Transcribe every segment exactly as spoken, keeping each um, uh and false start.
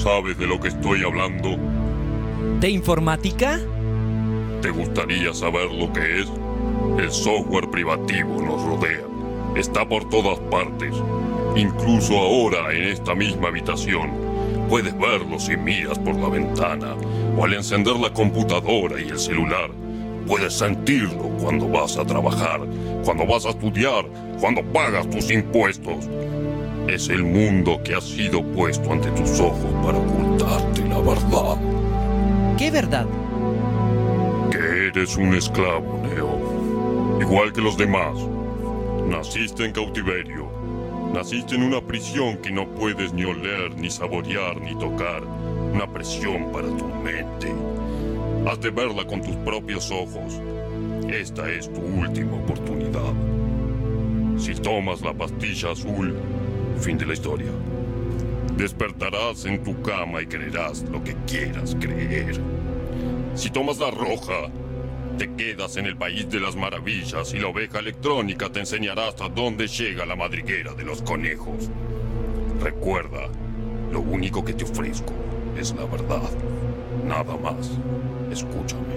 ¿Sabes de lo que estoy hablando? ¿De informática? ¿Te gustaría saber lo que es? El software privativo nos rodea. Está por todas partes. Incluso ahora, en esta misma habitación, puedes verlo si miras por la ventana o al encender la computadora y el celular. Puedes sentirlo cuando vas a trabajar, cuando vas a estudiar, cuando pagas tus impuestos. Es el mundo que ha sido puesto ante tus ojos para ocultarte la verdad. ¿Qué verdad? Que eres un esclavo, Neo. Igual que los demás. Naciste en cautiverio. Naciste en una prisión que no puedes ni oler, ni saborear, ni tocar. Una prisión para tu mente. Has de verla con tus propios ojos. Esta es tu última oportunidad. Si tomas la pastilla azul, fin de la historia. Despertarás en tu cama y creerás lo que quieras creer. Si tomas la roja, te quedas en el país de las maravillas y la oveja electrónica te enseñará hasta dónde llega la madriguera de los conejos. Recuerda, lo único que te ofrezco es la verdad. Nada más. Escúchame.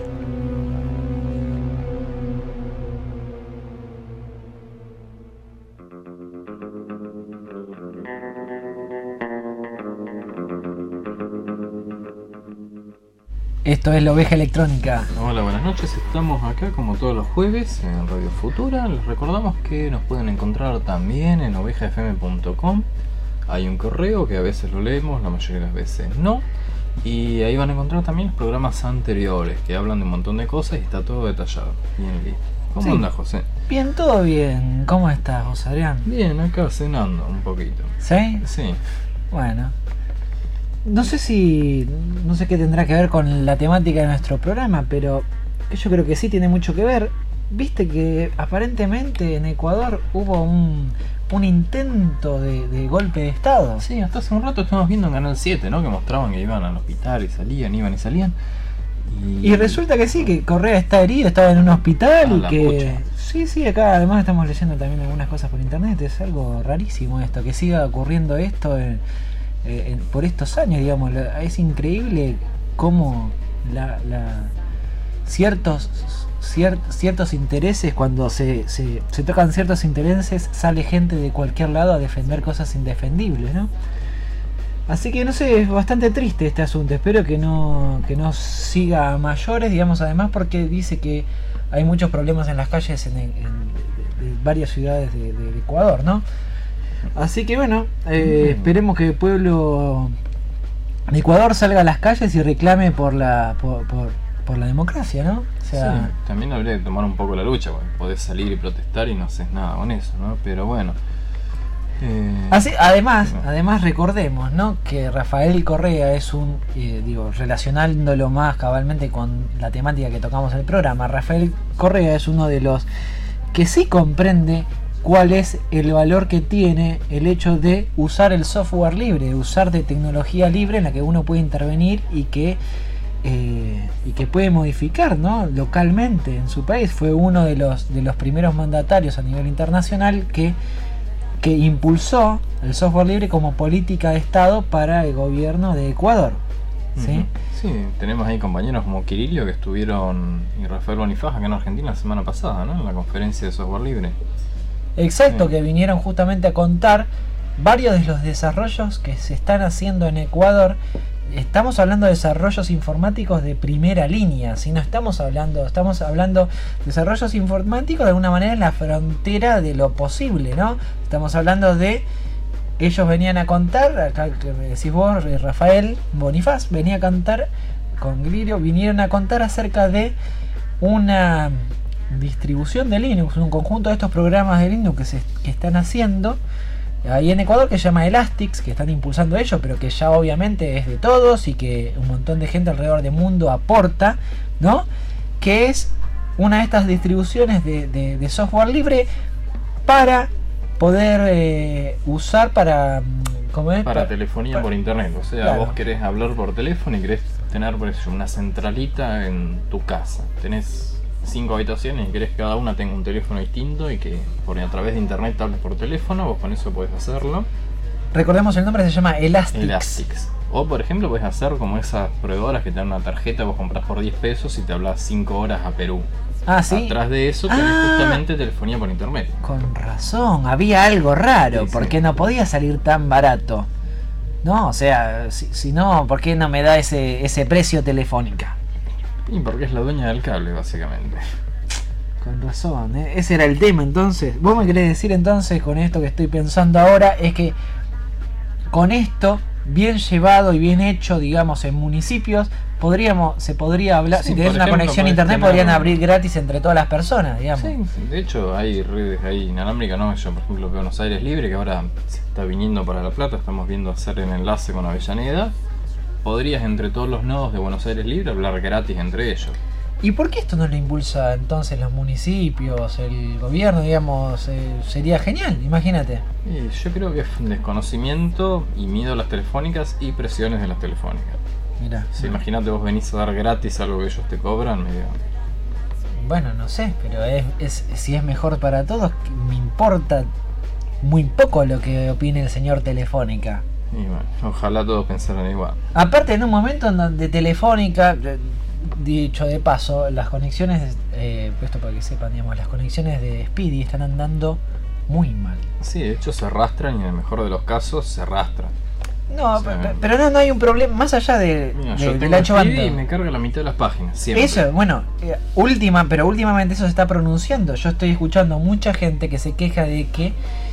Esto es la oveja electrónica. Hola, buenas noches. Estamos acá como todos los jueves en Radio Futura. Les recordamos que nos pueden encontrar también en oveja f m punto com. Hay un correo que a veces lo leemos, la mayoría de las veces no. Y ahí van a encontrar también los programas anteriores que hablan de un montón de cosas y está todo detallado. Bien, listo. ¿Cómo Sí. andas, José? Bien, todo bien. ¿Cómo estás, José Adrián? Bien, acá cenando un poquito. ¿Sí? Sí. Bueno. No sé si... No sé qué tendrá que ver con la temática de nuestro programa, pero yo creo que sí tiene mucho que ver. Viste que aparentemente en Ecuador hubo un, un intento de, de golpe de estado. Sí, hasta hace un rato estuvimos viendo en Canal siete, ¿no? Que mostraban que iban al hospital y salían, iban y salían. Y, Y resulta que sí, que Correa está herido, estaba en un hospital A y la que... pucha. Sí, sí, acá además estamos leyendo también algunas cosas por internet. Es algo rarísimo esto, que siga ocurriendo esto en, en, por estos años, digamos. La- Es increíble cómo la, la, ciertos, cier- ciertos intereses, cuando se, se, se tocan ciertos intereses, sale gente de cualquier lado a defender cosas indefendibles, ¿no? Así que no sé, es bastante triste este asunto. Espero que no, que no siga a mayores, digamos, además porque dice que hay muchos problemas en las calles en, en- de, de varias ciudades de, de- de Ecuador, ¿no? Así que bueno, eh, esperemos que el pueblo de Ecuador salga a las calles y reclame por la por, por, por la democracia, ¿no? O sea, sí, también habría que tomar un poco la lucha, porque podés salir y protestar y no haces nada con eso, ¿no? Pero bueno. Eh, Así, además, bueno. además recordemos, ¿no? Que Rafael Correa es un, eh, digo, relacionándolo más cabalmente con la temática que tocamos en el programa, Rafael Correa es uno de los que sí comprende cuál es el valor que tiene el hecho de usar el software libre, de usar de tecnología libre en la que uno puede intervenir y que eh, y que puede modificar, ¿no? Localmente en su país. Fue uno de los de los primeros mandatarios a nivel internacional que que impulsó el software libre como política de Estado para el gobierno de Ecuador. ¿Sí? Ujú. Sí, tenemos ahí compañeros como Kirilio que estuvieron, y Rafael Bonifaz acá en Argentina la semana pasada, ¿no? En la conferencia de software libre. Exacto, Sí. que vinieron justamente a contar varios de los desarrollos que se están haciendo en Ecuador. Estamos hablando de desarrollos informáticos de primera línea, si no estamos hablando, estamos hablando de desarrollos informáticos de alguna manera en la frontera de lo posible, ¿no? Estamos hablando de, ellos venían a contar, acá que me decís vos, Rafael Bonifaz, venía a contar con Glirio, vinieron a contar acerca de una distribución de Linux, un conjunto de estos programas de Linux que se que están haciendo ahí en Ecuador, que se llama Elastix, que están impulsando ellos, pero que ya obviamente es de todos y que un montón de gente alrededor del mundo aporta, ¿no? Que es una de estas distribuciones de, de, de software libre para poder eh, usar para... ¿cómo es? Para Pa- telefonía pa- por internet, o sea, Claro. vos querés hablar por teléfono y querés tener, por ejemplo, una centralita en tu casa. Tenés cinco habitaciones y querés que cada una tenga un teléfono distinto y que por a través de internet hables por teléfono, vos con eso podés hacerlo. Recordemos el nombre, se llama Elastix. Elastix. O por ejemplo puedes hacer como esas proveedoras que te dan una tarjeta, vos compras por diez pesos y te hablas cinco horas a Perú. Ah, ¿sí? Atrás de eso tenés Ah. justamente telefonía por internet. Con razón, había algo raro, Sí, porque sí. no podía salir tan barato. No, o sea, si, si no, ¿por qué no me da ese, ese precio Telefónica? Y porque es la dueña del cable, básicamente. Con razón, ¿eh? Ese era el tema entonces. Vos me querés decir entonces, con esto que estoy pensando ahora, es que con esto, bien llevado y bien hecho, digamos, en municipios, podríamos, se podría hablar, Sí, si tenés por una ejemplo, conexión a podés internet, tener- podrían abrir gratis entre todas las personas, digamos. Sí, de hecho hay redes ahí inalámbricas, ¿no? Yo por ejemplo veo Buenos Aires Libre, que ahora se está viniendo para La Plata, estamos viendo hacer el enlace con Avellaneda. Podrías entre todos los nodos de Buenos Aires Libre hablar gratis entre ellos. ¿Y por qué esto no lo impulsa entonces los municipios, el gobierno, digamos? Eh, sería genial, imagínate. Y yo creo que es un desconocimiento y miedo a las telefónicas y presiones de las telefónicas. Mirá. Si imagínate vos venís a dar gratis algo que ellos te cobran, medio... Bueno, no sé, pero es, es, si es mejor para todos, me importa muy poco lo que opine el señor Telefónica. Y bueno, ojalá todos pensaran igual. Aparte, en un momento en donde Telefónica, eh, dicho de paso, las conexiones, eh, esto para que sepan, digamos, las conexiones de Speedy están andando muy mal. Sí, de hecho se arrastran y en el mejor de los casos se arrastran. No, Sí. pe- pero no, no hay un problema, más allá de, Mira, de- yo del tengo ancho Speedy banda. y me carga la mitad de las páginas, siempre. Eso, bueno, eh, última, pero últimamente eso se está pronunciando. Yo estoy escuchando mucha gente que se queja de que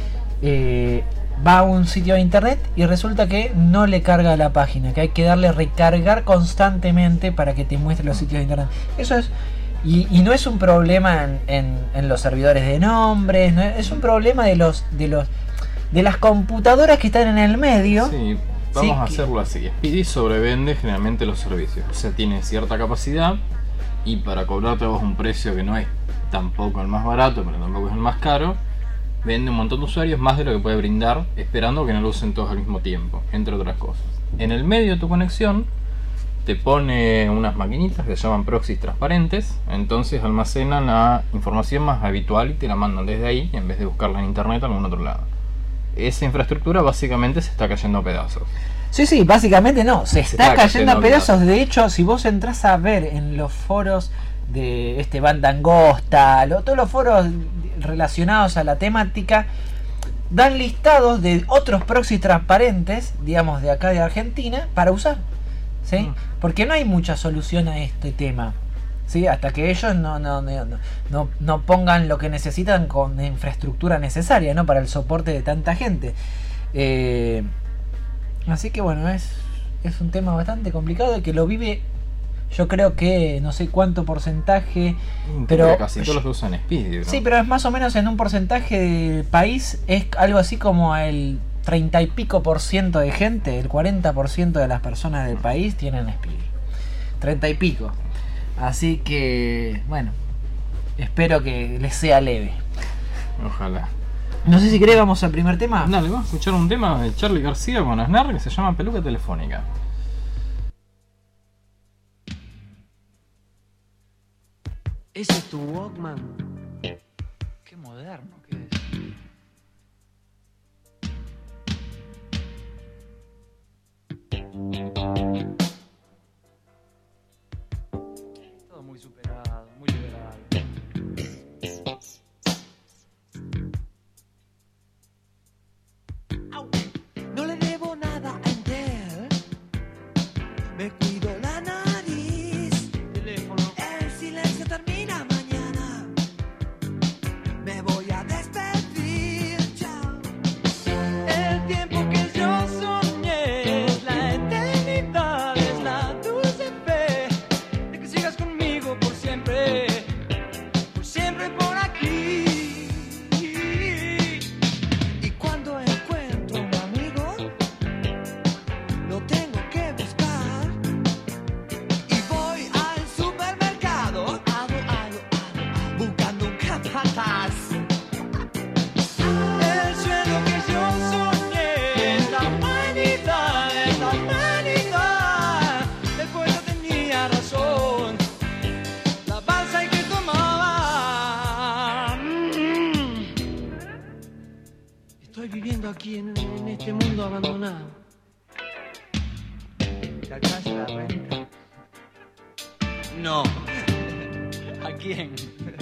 eh, va a un sitio de internet y resulta que no le carga la página, que hay que darle recargar constantemente para que te muestre los sitios de internet. Eso es, y, y no es un problema en, en- en los servidores de nombres, no es, es un problema de los, de los, de las computadoras que están en el medio. Sí, vamos Sí, a que- hacerlo así. Speedy sobrevende generalmente los servicios. O sea, tiene cierta capacidad y para cobrarte a vos un precio que no es tampoco el más barato, pero tampoco es el más caro, vende un montón de usuarios más de lo que puede brindar, esperando que no lo usen todos al mismo tiempo, entre otras cosas. En el medio de tu conexión te pone unas maquinitas que se llaman proxies transparentes, entonces almacenan la información más habitual y te la mandan desde ahí en vez de buscarla en internet o en algún otro lado. Esa infraestructura básicamente se está cayendo a pedazos. Sí, sí, básicamente no, se, Se está, está cayendo a cayendo a pedazos. De hecho, si vos entras a ver en los foros de este Banda Angosta, lo- todos los foros relacionados a la temática, dan listados de otros proxies transparentes, digamos, de acá de Argentina, para usar. ¿Sí? Mm. Porque no hay mucha solución a este tema. ¿Sí? Hasta que ellos no, no, no, no, no- no pongan lo que necesitan con la infraestructura necesaria, ¿no? Para el soporte de tanta gente. Eh, así que bueno, es, es un tema bastante complicado y que lo vive, yo creo que no sé cuánto porcentaje, pero Porque casi todos los que usan Speedy, ¿no? sí, pero es más o menos en un porcentaje del país, es algo así como el treinta y pico por ciento de gente, el cuarenta por ciento de las personas del país tienen Speedy. Treinta y pico. Así que, bueno, espero que les sea leve. Ojalá. No sé si querés, vamos al primer tema. Dale, vamos a escuchar un tema de Charlie García con Aznar que se llama Peluca Telefónica. ¿Ese es tu Walkman? Qué moderno que es. Todo muy superado, muy liberal. No le debo nada a Intel. Me cuido la nariz. Teléfono. El silencio termina mañana. Me voy a despedir. viviendo aquí en, en este mundo abandonado. ¿Te alcanza la renta? No. ¿A quién?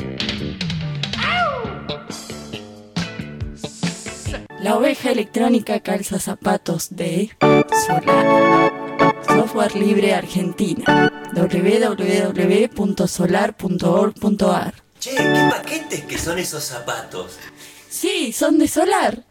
La oveja electrónica calza zapatos de Solar. Software libre Argentina. doble u doble u doble u punto solar punto org punto a r. Che, qué paquetes que son esos zapatos. Sí, son de Solar.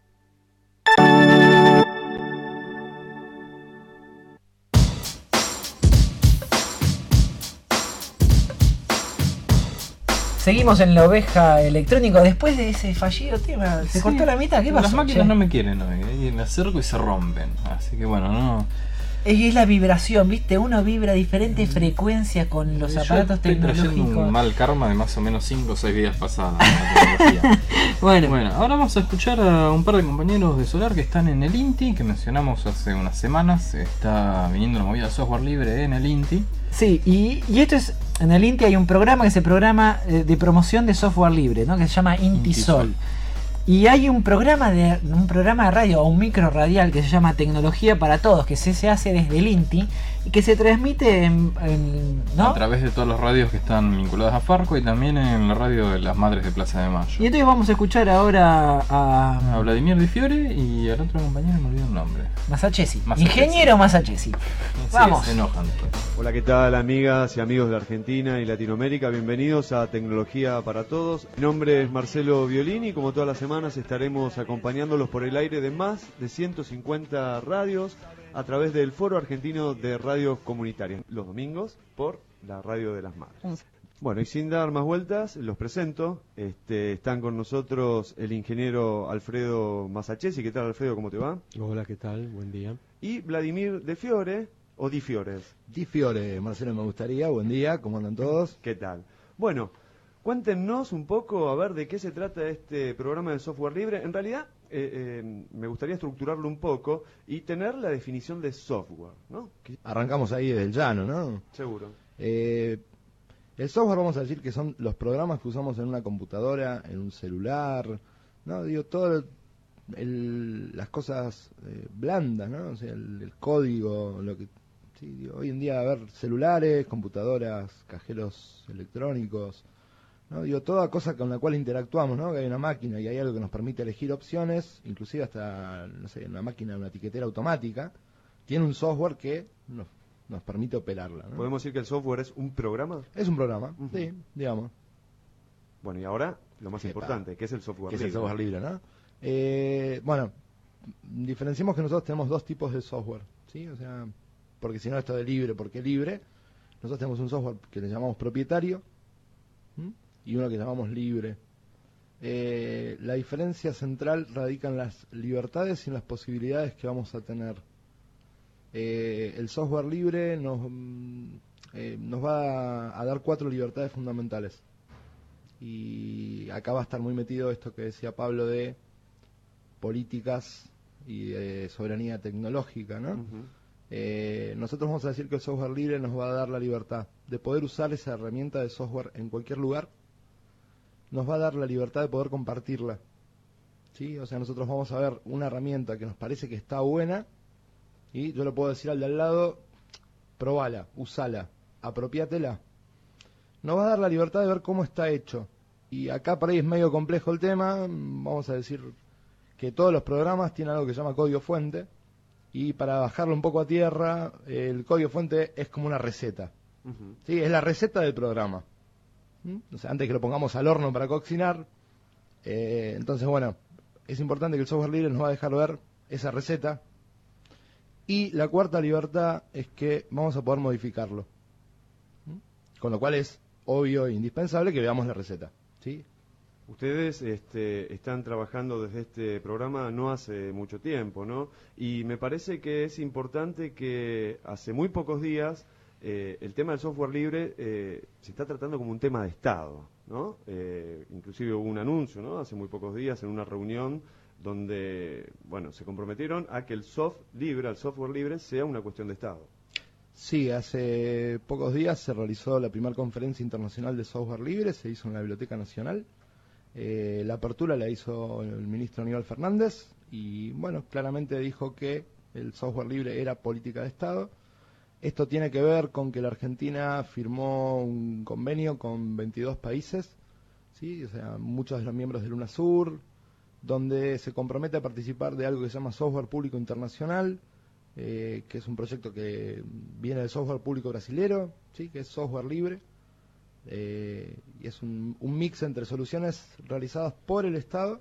Seguimos en la oveja electrónico después de ese fallido tema. ¿Se Sí, cortó la mitad? ¿Qué pasó? Las máquinas che? no me quieren hoy, ¿eh? Y me acerco y se rompen. Así que bueno, no. Es que es la vibración, ¿viste? Uno vibra a diferentes frecuencias con los Yo aparatos estoy trayendo tecnológicos. un mal karma de más o menos cinco o seis vidas pasadas. La tecnología. Bueno, Bueno, ahora vamos a escuchar a un par de compañeros de Solar que están en el INTI, que mencionamos hace unas semanas. Está viniendo la movida de software libre en el INTI. sí, y, y esto es, en el INTI hay un programa que es el programa eh, de promoción de software libre, ¿no? Que se llama INTISOL. INTISOL. Y hay un programa de un programa de radio o un micro radial que se llama Tecnología para Todos, que se, se hace desde el INTI y que se transmite en, en- ¿no? A través de todas las radios que están vinculadas a Farco y también en la radio de las Madres de Plaza de Mayo. Y entonces vamos a escuchar ahora a A Vladimir Di Fiore y al otro compañero me olvidé el nombre. Masachesi, Masachesi. ingeniero Masachesi. Sí, Vamos. se enojan después. Hola, ¿qué tal amigas y amigos de Argentina y Latinoamérica? Bienvenidos a Tecnología para Todos. Mi nombre es Marcelo Violini y como todas las semanas estaremos acompañándolos por el aire de más de ciento cincuenta radios a través del Foro Argentino de Radios Comunitarias, los domingos por la Radio de las Madres. Bueno, y sin dar más vueltas, los presento. Este, están con nosotros el ingeniero Alfredo Masachesi. ¿Qué tal, Alfredo? ¿Cómo te va? Hola, ¿qué tal? Buen día. Y Vladimir De Fiore, o Di Fiores. Di Fiore, Marcelo, me gustaría. Buen día, ¿cómo andan todos? ¿Qué tal? Bueno, cuéntenos un poco a ver de qué se trata este programa de software libre. En realidad, eh, eh, me gustaría estructurarlo un poco y tener la definición de software, ¿no? Que- Arrancamos ahí desde el llano, ¿no? seguro. Eh, el software, vamos a decir que son los programas que usamos en una computadora, en un celular, ¿no? Digo, todo el- las cosas eh, blandas, ¿no? O sea, el, el código, lo que... Sí, digo, hoy en día, a ver, celulares, computadoras, cajeros electrónicos, ¿no? Digo, toda cosa con la cual interactuamos, ¿no? Que hay una máquina y hay algo que nos permite elegir opciones, inclusive hasta, no sé, una máquina, una etiquetera automática, tiene un software que nos, nos permite operarla, ¿no? ¿Podemos decir que el software es un programa? Es un programa, Ujú. sí, digamos, Bueno, y ahora lo más Epa. importante, que es el software que es libre. el software libre, ¿no? Eh, bueno, diferenciemos que nosotros tenemos dos tipos de software, ¿sí? O sea, porque si no esto de libre, ¿por qué libre? Nosotros tenemos un software que le llamamos propietario, ¿m? Y uno que llamamos libre. Eh, la diferencia central radica en las libertades y en las posibilidades que vamos a tener. Eh, el software libre nos, mm, eh, nos va a, a dar cuatro libertades fundamentales. Y acá va a estar muy metido esto que decía Pablo de políticas y de soberanía tecnológica, ¿no? Ujú. Eh, nosotros vamos a decir que el software libre nos va a dar la libertad de poder usar esa herramienta de software en cualquier lugar, nos va a dar la libertad de poder compartirla, ¿sí? O sea, nosotros vamos a ver una herramienta que nos parece que está buena y yo le puedo decir al de al lado, probala, usala, apropiátela. Nos va a dar la libertad de ver cómo está hecho. Y acá por ahí es medio complejo el tema, vamos a decir que todos los programas tienen algo que se llama código fuente, y para bajarlo un poco a tierra, el código fuente es como una receta. Ujú. ¿Sí? Es la receta del programa. ¿Mm? O sea, antes que lo pongamos al horno para cocinar, eh, entonces bueno, es importante que el software libre nos va a dejar ver esa receta. Y la cuarta libertad es que vamos a poder modificarlo. ¿Mm? Con lo cual es obvio e indispensable que veamos la receta. ¿Sí? Ustedes este, están trabajando desde este programa no hace mucho tiempo, ¿no? Y me parece que es importante que hace muy pocos días eh, el tema del software libre eh, se está tratando como un tema de Estado, ¿no? Eh, inclusive hubo un anuncio, ¿no? Hace muy pocos días en una reunión donde, bueno, se comprometieron a que el soft libre, el software libre, sea una cuestión de Estado. Sí, hace pocos días se realizó la primera conferencia internacional de software libre, se hizo en la Biblioteca Nacional. Eh, la apertura la hizo el ministro Aníbal Fernández y, bueno, claramente dijo que el software libre era política de Estado. Esto tiene que ver con que la Argentina firmó un convenio con veintidós países, ¿sí? O sea, muchos de los miembros del UNASUR, donde se compromete a participar de algo que se llama Software Público Internacional, eh, que es un proyecto que viene del software público brasilero, ¿sí? Que es software libre, eh, y es un, un mix entre soluciones realizadas por el Estado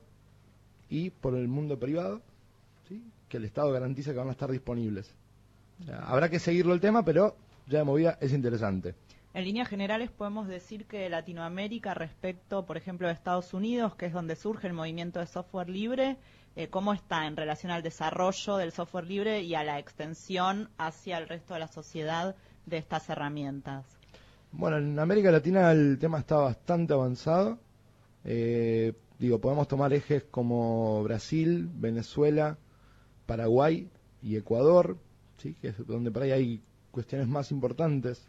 y por el mundo privado, ¿sí? Que el Estado garantiza que van a estar disponibles. O sea, habrá que seguirlo el tema, pero ya de movida es interesante. En líneas generales podemos decir que Latinoamérica respecto, por ejemplo, de Estados Unidos, que es donde surge el movimiento de software libre, eh, ¿cómo está en relación al desarrollo del software libre y a la extensión hacia el resto de la sociedad de estas herramientas? Bueno, en América Latina el tema está bastante avanzado. Eh, digo, podemos tomar ejes como Brasil, Venezuela, Paraguay y Ecuador, ¿sí? Que es donde por ahí hay cuestiones más importantes.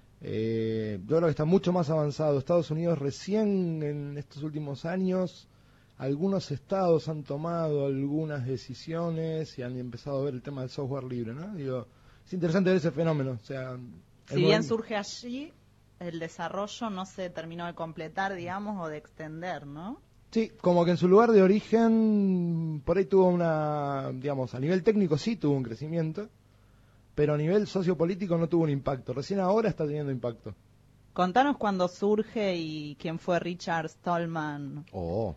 Eh, yo creo que está mucho más avanzado. Estados Unidos recién en estos últimos años, algunos estados han tomado algunas decisiones y han empezado a ver el tema del software libre, ¿no? Digo, es interesante ver ese fenómeno. O sea, si bien surge allí, el desarrollo no se terminó de completar, digamos, o de extender, ¿no? Sí, como que en su lugar de origen, por ahí tuvo una, digamos, a nivel técnico sí tuvo un crecimiento, pero a nivel sociopolítico no tuvo un impacto. Recién ahora está teniendo impacto. Contanos cuándo surge y quién fue Richard Stallman. Oh.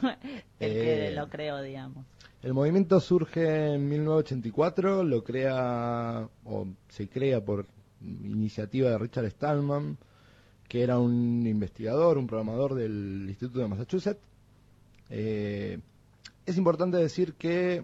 el eh, que lo creó, digamos. El movimiento surge en mil novecientos ochenta y cuatro, lo crea, o se crea por iniciativa de Richard Stallman, que era un investigador, un programador del Instituto de Massachusetts. Eh, es importante decir que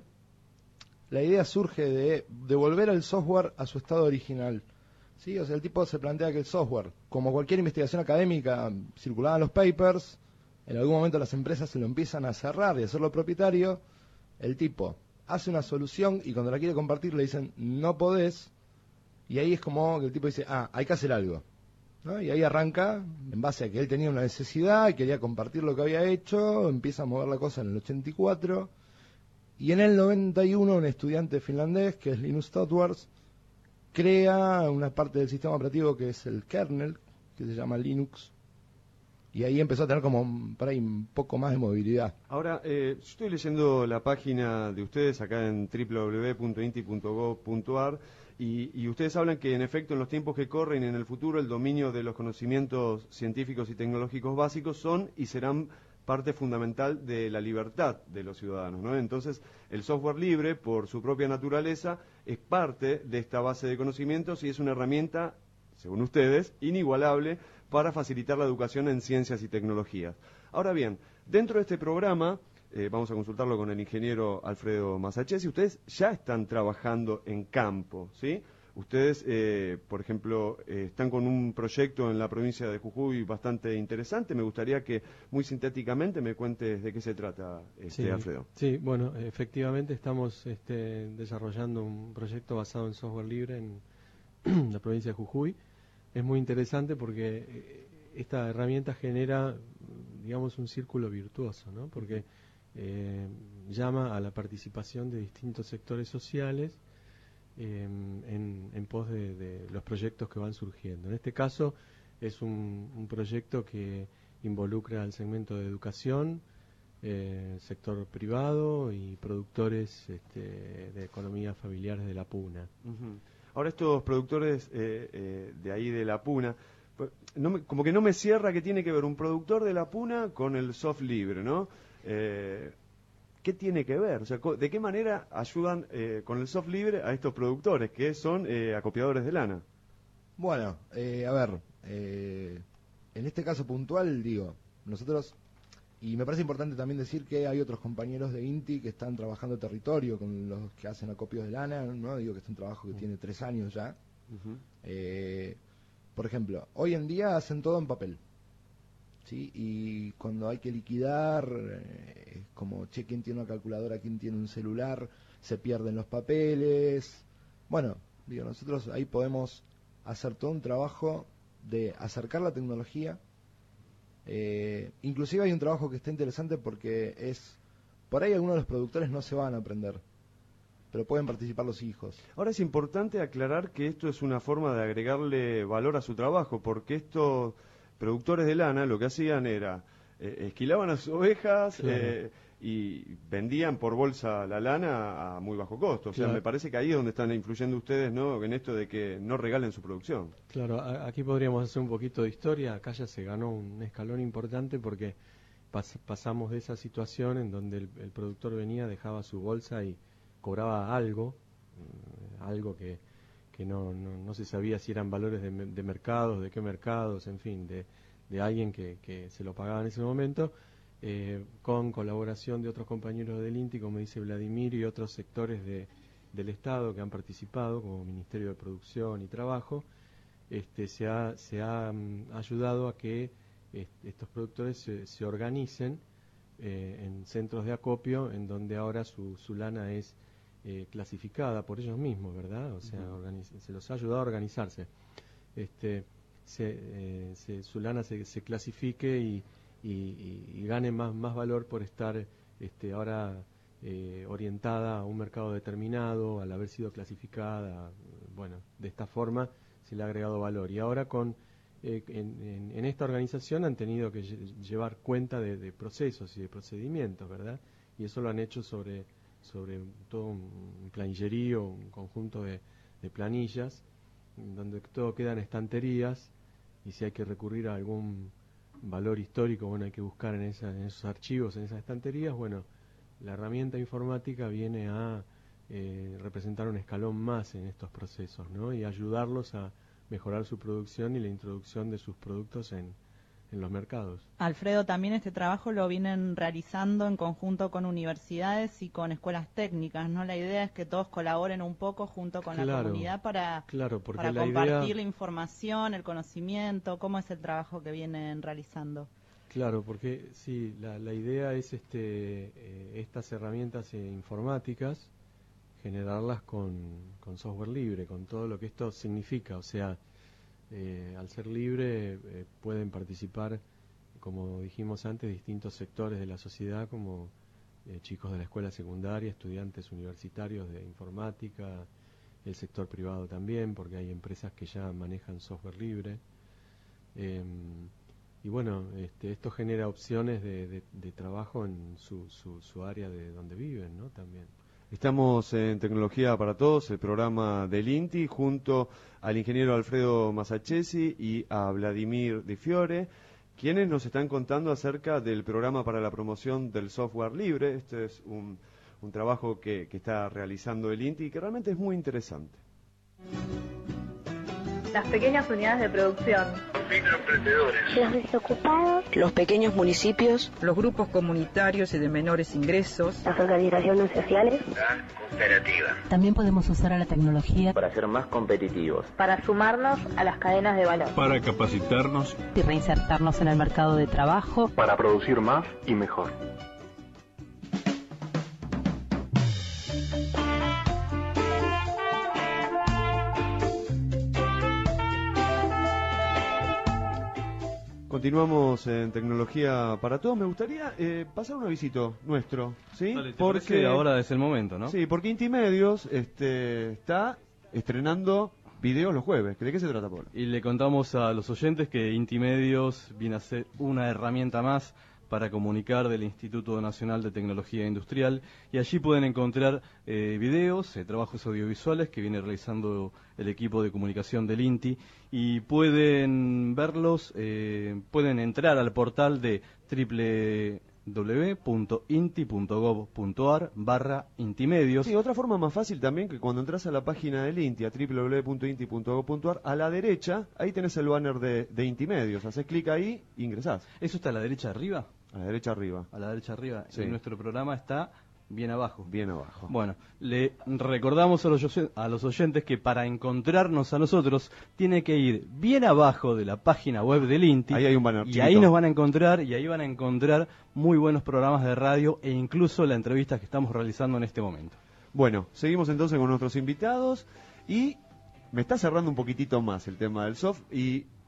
la idea surge de devolver al software a su estado original. ¿Sí? O sea, el tipo se plantea que el software, como cualquier investigación académica, circulaban los papers, en algún momento las empresas se lo empiezan a cerrar y a hacerlo propietario, el tipo hace una solución y cuando la quiere compartir le dicen no podés, y ahí es como que el tipo dice, ah, hay que hacer algo, ¿no? Y ahí arranca, en base a que él tenía una necesidad y quería compartir lo que había hecho, empieza a mover la cosa en el ochenta y cuatro, y en el noventa y uno un estudiante finlandés, que es Linus Torvalds, crea una parte del sistema operativo que es el kernel, que se llama Linux, y ahí empezó a tener como por ahí un poco más de movilidad. Ahora, eh, yo estoy leyendo la página de ustedes acá en doble u doble u doble u punto inti punto gov punto ar y, y ustedes hablan que en efecto en los tiempos que corren y en el futuro el dominio de los conocimientos científicos y tecnológicos básicos son y serán parte fundamental de la libertad de los ciudadanos, ¿no? Entonces, el software libre, por su propia naturaleza, es parte de esta base de conocimientos y es una herramienta, según ustedes, inigualable para facilitar la educación en ciencias y tecnologías. Ahora bien, dentro de este programa, eh, vamos a consultarlo con el ingeniero Alfredo Masachesi, ustedes ya están trabajando en campo, ¿sí? Ustedes, eh, por ejemplo, eh, están con un proyecto en la provincia de Jujuy bastante interesante. Me gustaría que muy sintéticamente me cuentes de qué se trata, este, sí, Alfredo. Sí, bueno, efectivamente estamos este, desarrollando un proyecto basado en software libre en la provincia de Jujuy. Es muy interesante porque esta herramienta genera, digamos, un círculo virtuoso, ¿no? Porque eh, llama a la participación de distintos sectores sociales Eh, en, en pos de, de los proyectos que van surgiendo. En este caso es un, un proyecto que involucra al segmento de educación, eh, sector privado y productores este, de economía familiares de la Puna. Uh-huh. Ahora estos productores eh, eh, de ahí de la Puna, no me, como que no me cierra que tiene que ver un productor de la Puna con el soft libre, ¿no? Eh, ¿Qué tiene que ver? O sea, ¿de qué manera ayudan eh, con el soft libre a estos productores que son eh, acopiadores de lana? Bueno, eh, a ver, eh, en este caso puntual, digo, nosotros, y me parece importante también decir que hay otros compañeros de INTI que están trabajando territorio con los que hacen acopios de lana, ¿no? Digo que es un trabajo que uh-huh. tiene tres años ya. Uh-huh. Eh, por ejemplo, hoy en día hacen todo en papel. ¿Sí? Y cuando hay que liquidar, eh, como, che, ¿quién tiene una calculadora, quién tiene un celular? Se pierden los papeles. Bueno, digo, nosotros ahí podemos hacer todo un trabajo de acercar la tecnología Eh, inclusive hay un trabajo que está interesante porque es, por ahí algunos de los productores no se van a aprender, pero pueden participar los hijos. Ahora es importante aclarar que esto es una forma de agregarle valor a su trabajo, porque estos productores de lana lo que hacían era, eh, esquilaban a sus ovejas, claro. eh, y vendían por bolsa la lana a muy bajo costo. O sea, claro. me parece que ahí es donde están influyendo ustedes, ¿no?, en esto de que no regalen su producción. Claro, a, aquí podríamos hacer un poquito de historia. Acá ya se ganó un escalón importante porque pas, pasamos de esa situación en donde el, el productor venía, dejaba su bolsa y cobraba algo, eh, algo que, que no, no, no se sabía si eran valores de, de mercados, de qué mercados, en fin, de, de alguien que, que se lo pagaba en ese momento. Eh, con colaboración de otros compañeros del INTI, como dice Vladimir, y otros sectores de, del Estado que han participado, como Ministerio de Producción y Trabajo, este, se ha, se ha um, ayudado a que est estos productores se, se organicen eh, en centros de acopio, en donde ahora su, su lana es eh, clasificada por ellos mismos, ¿verdad? O sea, uh-huh. se los ha ayudado a organizarse. Este, se, eh, se, su lana se, se clasifique y Y, y, y gane más, más valor por estar este, ahora eh, orientada a un mercado determinado, al haber sido clasificada. Bueno, de esta forma se le ha agregado valor. Y ahora con eh, en, en, en esta organización han tenido que llevar cuenta de, de procesos y de procedimientos, ¿verdad? Y eso lo han hecho sobre, sobre todo un planillerío, un conjunto de, de planillas, donde todo queda en estanterías, y si hay que recurrir a algún valor histórico, bueno, hay que buscar en, esa, en esos archivos, en esas estanterías. Bueno, la herramienta informática viene a eh, representar un escalón más en estos procesos, ¿no? Y ayudarlos a mejorar su producción y la introducción de sus productos en, en los mercados. Alfredo, también este trabajo lo vienen realizando en conjunto con universidades y con escuelas técnicas, ¿no? La idea es que todos colaboren un poco junto con claro, la comunidad para, claro, para la compartir idea... la información, el conocimiento. ¿Cómo es el trabajo que vienen realizando? Claro, porque sí, la, la idea es este eh, estas herramientas eh, informáticas, generarlas con, con software libre, con todo lo que esto significa. O sea, eh, al ser libre eh, pueden participar, como dijimos antes, distintos sectores de la sociedad, como eh, chicos de la escuela secundaria, estudiantes universitarios de informática, el sector privado también, porque hay empresas que ya manejan software libre. Eh, y bueno, este, esto genera opciones de, de, de trabajo en su, su, su área de donde viven, ¿no? También. Estamos en Tecnología para Todos, el programa del INTI, junto al ingeniero Alfredo Masachesi y a Vladimir Di Fiore, quienes nos están contando acerca del programa para la promoción del software libre. Este es un, un trabajo que, que está realizando el INTI y que realmente es muy interesante. Las pequeñas unidades de producción, microemprendedores, los desocupados, los pequeños municipios, los grupos comunitarios y de menores ingresos, las organizaciones sociales, la cooperativa. También podemos usar a la tecnología para ser más competitivos, para sumarnos a las cadenas de valor, para capacitarnos y reinsertarnos en el mercado de trabajo, para producir más y mejor. Continuamos en Tecnología para Todos. Me gustaría eh, pasar un avisito nuestro, ¿sí? Dale, ¿te porque parece? Ahora es el momento, ¿no? Sí, porque Inti Medios este, está estrenando videos los jueves. ¿De qué se trata, Paul? Y le contamos a los oyentes que Inti Medios viene a ser una herramienta más para comunicar del Instituto Nacional de Tecnología Industrial, y allí pueden encontrar eh, videos, eh, trabajos audiovisuales que viene realizando el equipo de comunicación del INTI, y pueden verlos, eh, pueden entrar al portal de doble u doble u doble u punto inti punto gov punto ar barra intimedios. Sí, otra forma más fácil también, que cuando entras a la página del INTI, a doble u doble u doble u punto inti punto gov punto ar, a la derecha, ahí tenés el banner de, de Intimedios. Haces clic ahí e ingresás. ¿Eso está a la derecha arriba? A la derecha arriba. A la derecha arriba. Sí. Y nuestro programa está bien abajo. Bien abajo. Bueno, le recordamos a los, a los oyentes que para encontrarnos a nosotros tiene que ir bien abajo de la página web del INTI. Ahí hay un banner Y chiquito. ahí nos van a encontrar, y ahí van a encontrar muy buenos programas de radio e incluso la entrevista que estamos realizando en este momento. Bueno, seguimos entonces con nuestros invitados y me está cerrando un poquitito más el tema del soft, y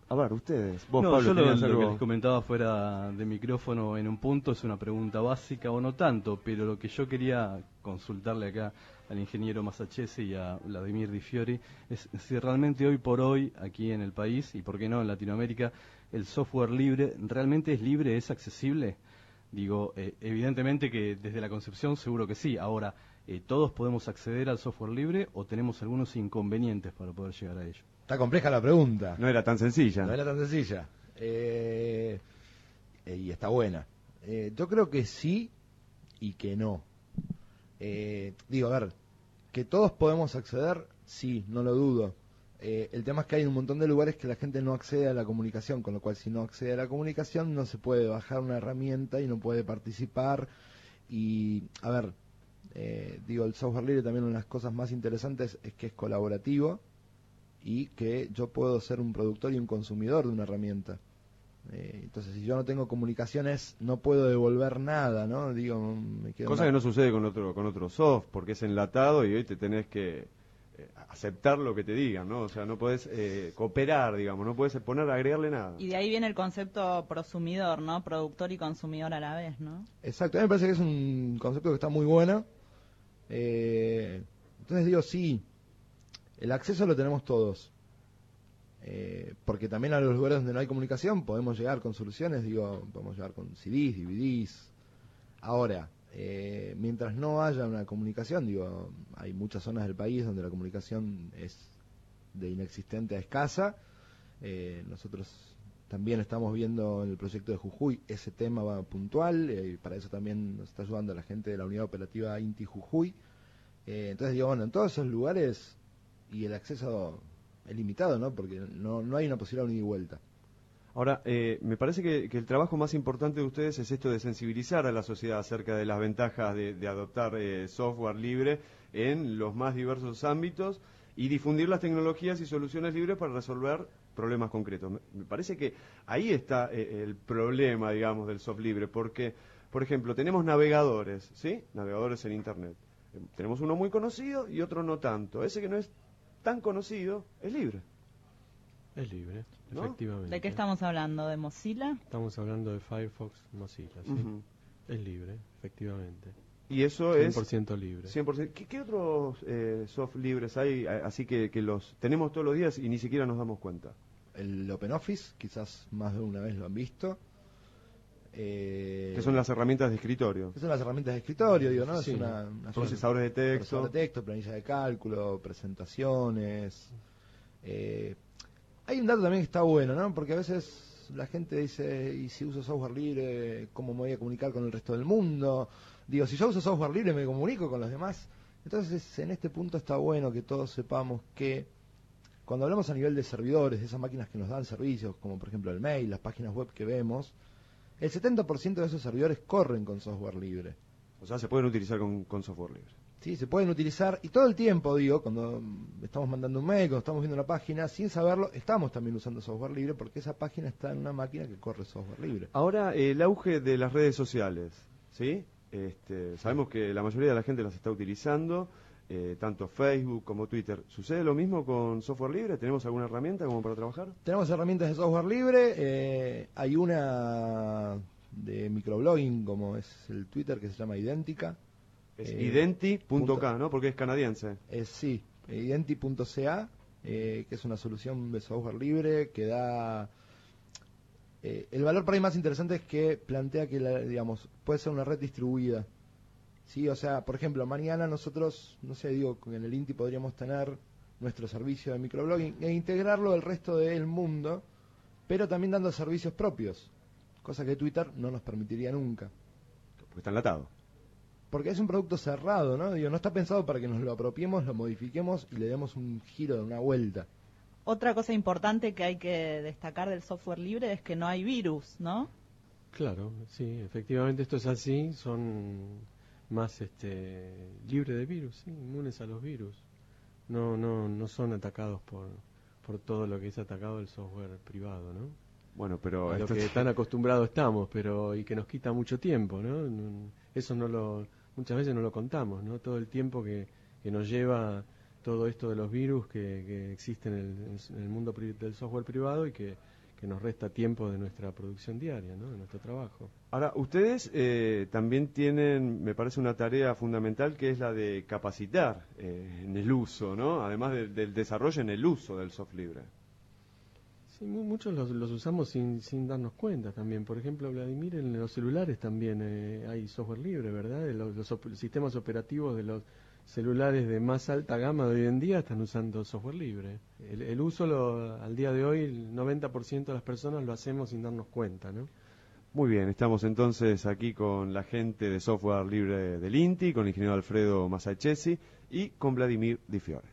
A ver, ustedes. Vos, no, Pablo, yo lo, tenías lo algo... que les comentaba fuera de micrófono en un punto es una pregunta básica o no tanto, pero lo que yo quería consultarle acá al ingeniero Masachese y a Vladimir Di Fiori es si realmente hoy por hoy, aquí en el país, y por qué no en Latinoamérica, el software libre realmente es libre, es accesible. Digo, eh, evidentemente que desde la concepción seguro que sí. Ahora, eh, ¿todos podemos acceder al software libre o tenemos algunos inconvenientes para poder llegar a ello? Está compleja la pregunta. No era tan sencilla. No era tan sencilla. Eh, eh, y está buena. Eh, yo creo que sí y que no. Eh, digo, a ver, que todos podemos acceder, sí, no lo dudo. Eh, el tema es que hay un montón de lugares que la gente no accede a la comunicación, con lo cual si no accede a la comunicación no se puede bajar una herramienta y no puede participar. Y, a ver, eh, digo, el software libre también una de las cosas más interesantes es que es colaborativo y que yo puedo ser un productor y un consumidor de una herramienta. Eh, entonces, si yo no tengo comunicaciones, no puedo devolver nada, ¿no? Digo, me quedo Cosa mal. que no sucede con otro con otro soft, porque es enlatado y hoy te tenés que eh, aceptar lo que te digan, ¿no? O sea, no podés eh, cooperar, digamos, no podés poner, agregarle nada. Y de ahí viene el concepto prosumidor, ¿no? Productor y consumidor a la vez, ¿no? Exacto, a mí me parece que es un concepto que está muy bueno. Eh, entonces digo, sí, el acceso lo tenemos todos. Eh, porque también a los lugares donde no hay comunicación podemos llegar con soluciones, digo, podemos llegar con C Ds, D V Ds. Ahora, eh, mientras no haya una comunicación, digo, hay muchas zonas del país donde la comunicación es de inexistente a escasa. Eh, nosotros también estamos viendo en el proyecto de Jujuy ese tema va puntual, eh, y para eso también nos está ayudando la gente de la unidad operativa INTI Jujuy. Eh, entonces digo, bueno, en todos esos lugares y el acceso es limitado, ¿no? Porque no, no hay una posibilidad de ida y vuelta. Ahora, eh, me parece que, que el trabajo más importante de ustedes es esto de sensibilizar a la sociedad acerca de las ventajas de, de adoptar eh, software libre en los más diversos ámbitos y difundir las tecnologías y soluciones libres para resolver problemas concretos. Me, me parece que ahí está eh, el problema, digamos, del software libre, porque, por ejemplo, tenemos navegadores, ¿sí? Navegadores en Internet. Eh, tenemos uno muy conocido y otro no tanto. Ese que no es tan conocido es libre. Es libre, ¿no? efectivamente. ¿De qué estamos hablando? ¿De Mozilla? Estamos hablando de Firefox Mozilla, sí. Uh-huh. Es libre, efectivamente. Y eso cien es... por ciento libre. cien por ciento. ¿Qué, qué otros eh, soft libres hay, así que, que los tenemos todos los días y ni siquiera nos damos cuenta? El OpenOffice, quizás más de una vez lo han visto. Eh, que son las herramientas de escritorio. Que son las herramientas de escritorio, digo, ¿no? Sí. Es una, una procesadores de texto. Procesador de texto, planilla de cálculo, presentaciones. Eh, hay un dato también que está bueno, ¿no? Porque a veces la gente dice, ¿y si uso software libre, cómo me voy a comunicar con el resto del mundo? Digo, si yo uso software libre, me comunico con los demás. Entonces, en este punto está bueno que todos sepamos que cuando hablamos a nivel de servidores, de esas máquinas que nos dan servicios, como por ejemplo el mail, las páginas web que vemos, el setenta por ciento de esos servidores corren con software libre. O sea, se pueden utilizar con, con software libre. Sí, se pueden utilizar, y todo el tiempo, digo, cuando estamos mandando un mail, cuando estamos viendo una página, sin saberlo, estamos también usando software libre, porque esa página está en una máquina que corre software libre. Ahora, el auge de las redes sociales, ¿sí? Este, sabemos que la mayoría de la gente las está utilizando, eh, tanto Facebook como Twitter. ¿Sucede lo mismo con software libre? ¿Tenemos alguna herramienta como para trabajar? Tenemos herramientas de software libre, eh, hay una de microblogging, como es el Twitter, que se llama Idéntica. Es eh, identi punto k, ¿no? Porque es canadiense. Es, sí, identi punto c a, eh, que es una solución de software libre que da... Eh, el valor para ahí más interesante es que plantea que, la, digamos, puede ser una red distribuida. Sí, o sea, por ejemplo, mañana nosotros, no sé, digo, en el INTI podríamos tener nuestro servicio de microblogging e integrarlo al resto del mundo, pero también dando servicios propios, cosa que Twitter no nos permitiría nunca. Porque está enlatado. Porque es un producto cerrado, ¿no? Digo, no está pensado para que nos lo apropiemos, lo modifiquemos y le demos un giro de una vuelta. Otra cosa importante que hay que destacar del software libre es que no hay virus, ¿no? Claro, sí, efectivamente esto es así, son más este libres de virus, sí, inmunes a los virus. No no no son atacados por por todo lo que es atacado el software privado, ¿no? Bueno, pero a lo que tan acostumbrados estamos, pero y que nos quita mucho tiempo, ¿no? Eso no lo muchas veces no lo contamos, ¿no? Todo el tiempo que, que nos lleva todo esto de los virus que, que existen en el, en el mundo pri del software privado y que que nos resta tiempo de nuestra producción diaria, ¿no? De nuestro trabajo. Ahora, ustedes eh, también tienen, me parece, una tarea fundamental que es la de capacitar eh, en el uso, ¿no? Además de, del desarrollo en el uso del software libre. Sí, mu- muchos los, los usamos sin, sin darnos cuenta también. Por ejemplo, Vladimir, en los celulares también eh, hay software libre, ¿verdad? Los, los op- sistemas operativos de los celulares de más alta gama de hoy en día están usando software libre. El, el uso, lo, al día de hoy, el noventa por ciento de las personas lo hacemos sin darnos cuenta, ¿no? Muy bien, estamos entonces aquí con la gente de software libre del INTI, con el ingeniero Alfredo Masachesi y con Vladimir Di Fiore.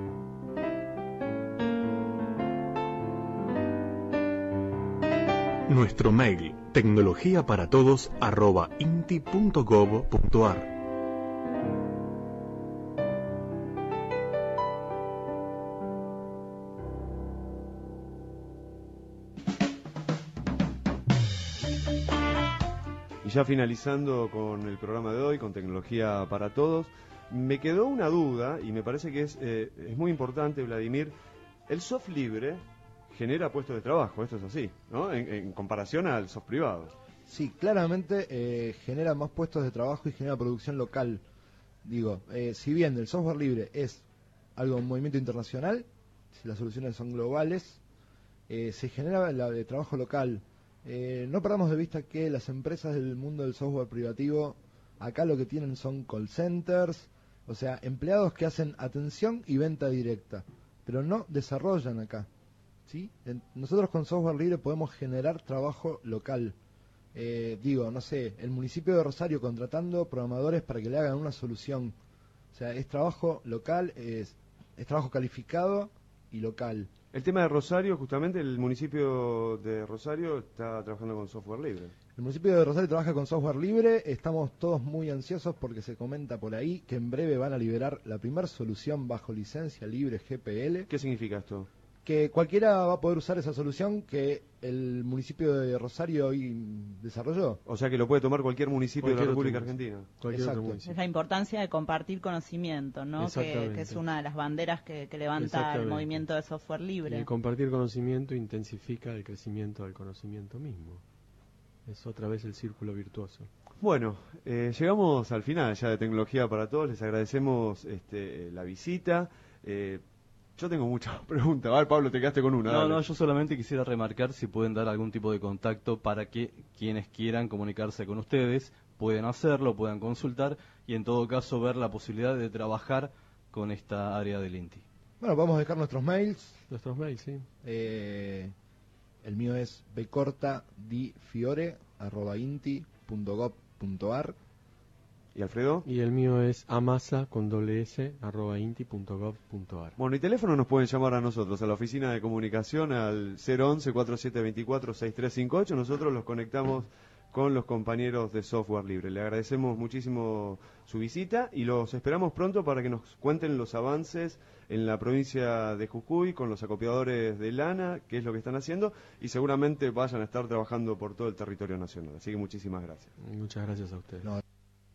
Nuestro mail, tecnologiaparatodos arroba inti punto gob punto ar. Y ya finalizando con el programa de hoy, con Tecnología para Todos, me quedó una duda y me parece que es, eh, es muy importante, Vladimir. El soft libre genera puestos de trabajo, esto es así, ¿no? En, en comparación al soft privado. Sí, claramente eh, genera más puestos de trabajo y genera producción local. Digo, eh, si bien el software libre es algo, un movimiento internacional, si las soluciones son globales, eh, se genera la de trabajo local. Eh, no perdamos de vista que las empresas del mundo del software privativo acá lo que tienen son call centers, o sea, empleados que hacen atención y venta directa, pero no desarrollan acá, ¿sí? En, nosotros con software libre podemos generar trabajo local. Eh, digo, no sé, el municipio de Rosario contratando programadores para que le hagan una solución. O sea, es trabajo local, es, es trabajo calificado y local. El tema de Rosario, justamente el municipio de Rosario está trabajando con software libre. El municipio de Rosario trabaja con software libre, estamos todos muy ansiosos porque se comenta por ahí que en breve van a liberar la primera solución bajo licencia libre G P L. ¿Qué significa esto? Que cualquiera va a poder usar esa solución que el municipio de Rosario hoy desarrolló. O sea que lo puede tomar cualquier municipio Cualquier de la República otro Argentina. Exacto. Es la importancia de compartir conocimiento, ¿no? Que, que es una de las banderas que, que levanta el movimiento de software libre. Y el compartir conocimiento intensifica el crecimiento del conocimiento mismo. Es otra vez el círculo virtuoso. Bueno, eh, llegamos al final ya de Tecnología para Todos. Les agradecemos este, la visita. Eh, Yo tengo muchas preguntas. A ver, Pablo, te quedaste con una. No, dale. no, yo solamente quisiera remarcar si pueden dar algún tipo de contacto para que quienes quieran comunicarse con ustedes puedan hacerlo, puedan consultar y en todo caso ver la posibilidad de trabajar con esta área del INTI. Bueno, vamos a dejar nuestros mails. Nuestros mails, sí. Eh, el mío es bcortadifiore arroba inti punto gob punto ar. ¿Y Alfredo? Y el mío es amasa con doble s arroba inti punto gob punto ar. Bueno, y teléfono nos pueden llamar a nosotros, a la oficina de comunicación, al cero once, cuatro siete dos cuatro, seis tres cinco ocho. Nosotros los conectamos con los compañeros de software libre. Le agradecemos muchísimo su visita y los esperamos pronto para que nos cuenten los avances en la provincia de Jujuy con los acopiadores de lana, qué es lo que están haciendo, y seguramente vayan a estar trabajando por todo el territorio nacional. Así que muchísimas gracias. Muchas gracias a ustedes. No.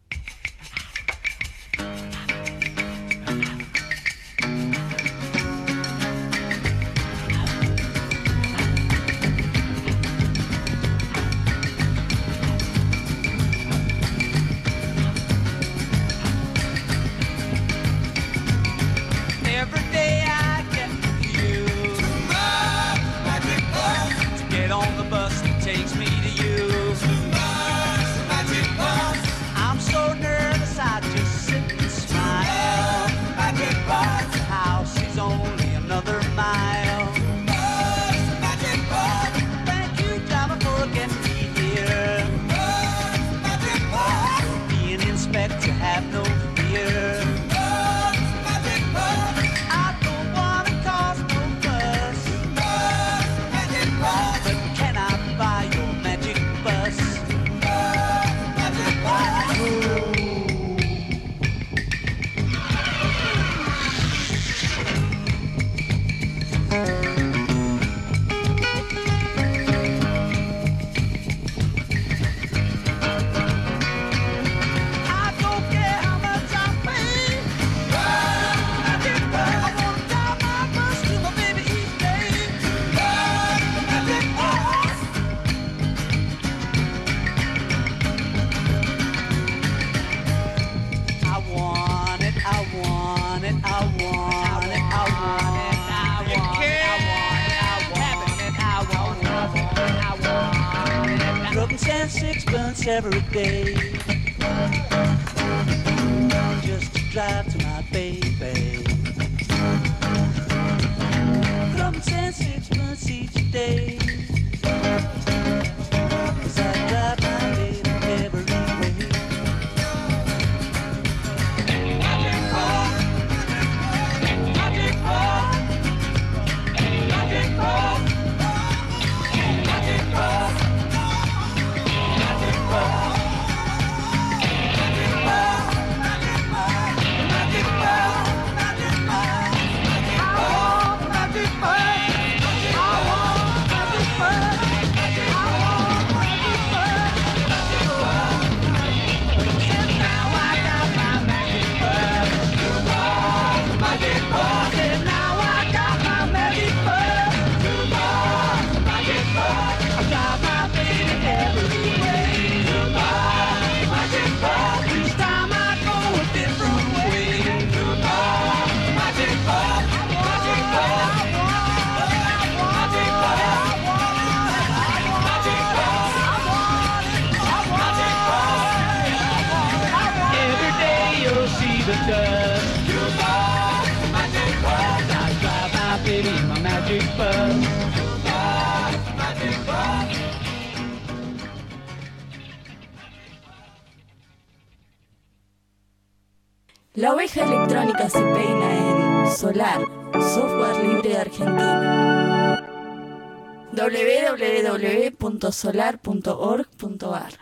Every day I get you to my magic bus to get on the bus that takes me to you. To my magic bus. I want it, I want it, I want it, I want it, I want it, I want it, I want it. Rubbing sand sixpence every day, just to drive to my baby. Rubbing sand sixpence each day, 'cause I drive my baby every way. Magic ball, magic ball, magic ball, magic ball, magic ball, magic ball, magic ball, magic ball, magic ball, magic ball, magic ball. The dust. You are magic bus. I drive my baby in my magic bus. You are magic bus. La oveja electrónica se peina en Solar, software libre de Argentina. doble u doble u doble u punto solar punto org punto a r.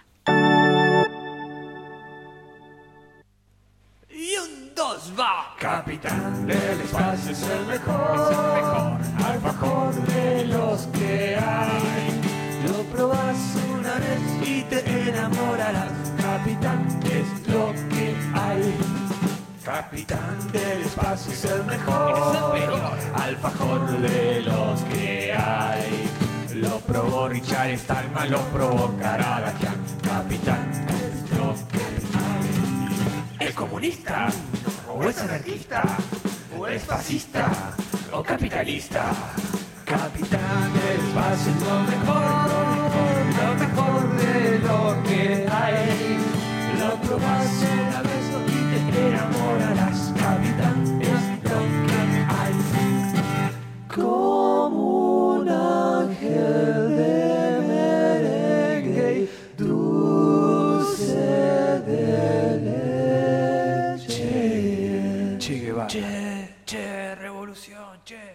Y un dos va. Capitán del espacio es el mejor, es el mejor alfajor de los que hay. Lo probás una vez y te enamorarás. Capitán es lo que hay. Capitán del espacio es el mejor, es el mejor alfajor de los que hay. Lo probó Richard Stallman, lo probó Karadakian. Capitán es lo que hay. ¿Es comunista? ¿O es anarquista? ¿O es fascista? ¿O capitalista? Capitán del espacio es lo mejor, lo mejor de lo que hay. Lo probás una vez y te enamorarás. Capitán es lo que hay. Como un ángel de merengue, dulce de leche. Che Guevara. Che, che, revolución, che.